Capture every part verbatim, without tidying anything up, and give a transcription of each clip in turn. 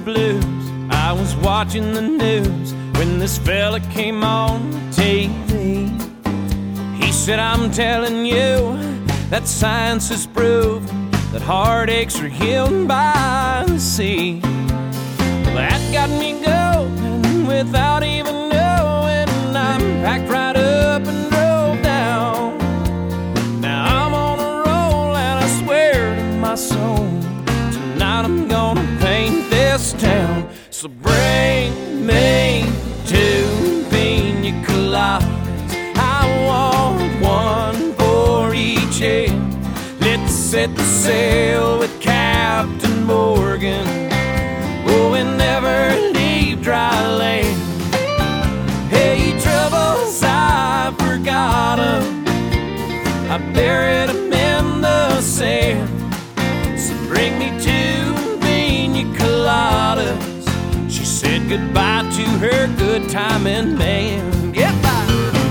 blues. I was watching the news when this fella came on T V. He said, I'm telling you that science has proven that heartaches are healed by the sea. Well, that got me going without even knowing. I'm packed right up and drove down. Now I'm on a roll and I swear to my soul, tonight I'm gonna paint this town. So bring me two pina coladas. I want one for each head. Let's set the sail with Captain Morgan. Oh, and never leave dry land. Hey, troubles, I forgot 'em. I buried 'em in the sand. So bring me two pina coladas. She said goodbye to her good timing man. Goodbye.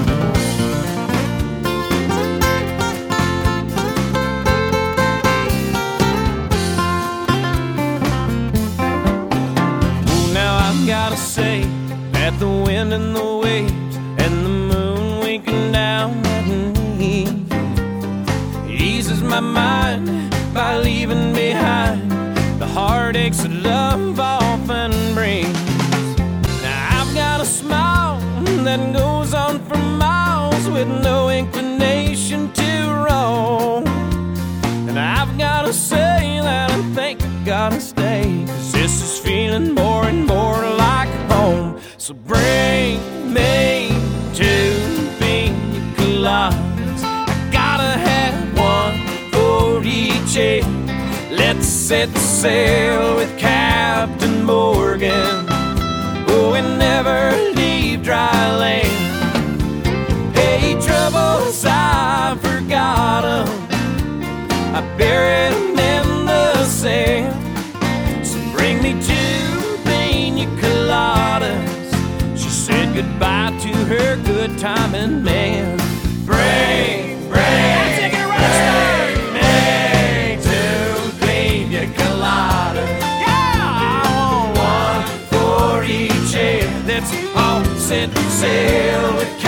Oh, now I've gotta say that the wind and the waves and the moon winking down at me eases my mind by leaving behind the heartaches that love often brings. Now I've got a smile that goes on for miles with no inclination to roam. And I've gotta say that I think I gotta stay, 'cause this is feeling more and more like home. So bring me two pina coladas. I gotta have one for each head. Let's set the sail with Captain Morgan. Oh, and never leave dry land. Hey, troubles, I forgot 'em. I buried 'em in the sand. So bring me two pina coladas. She said goodbye to her good timing man. Bring, bring, take it right there. Me two pina coladas. Yeah, I want one for each head. Let's all set sail with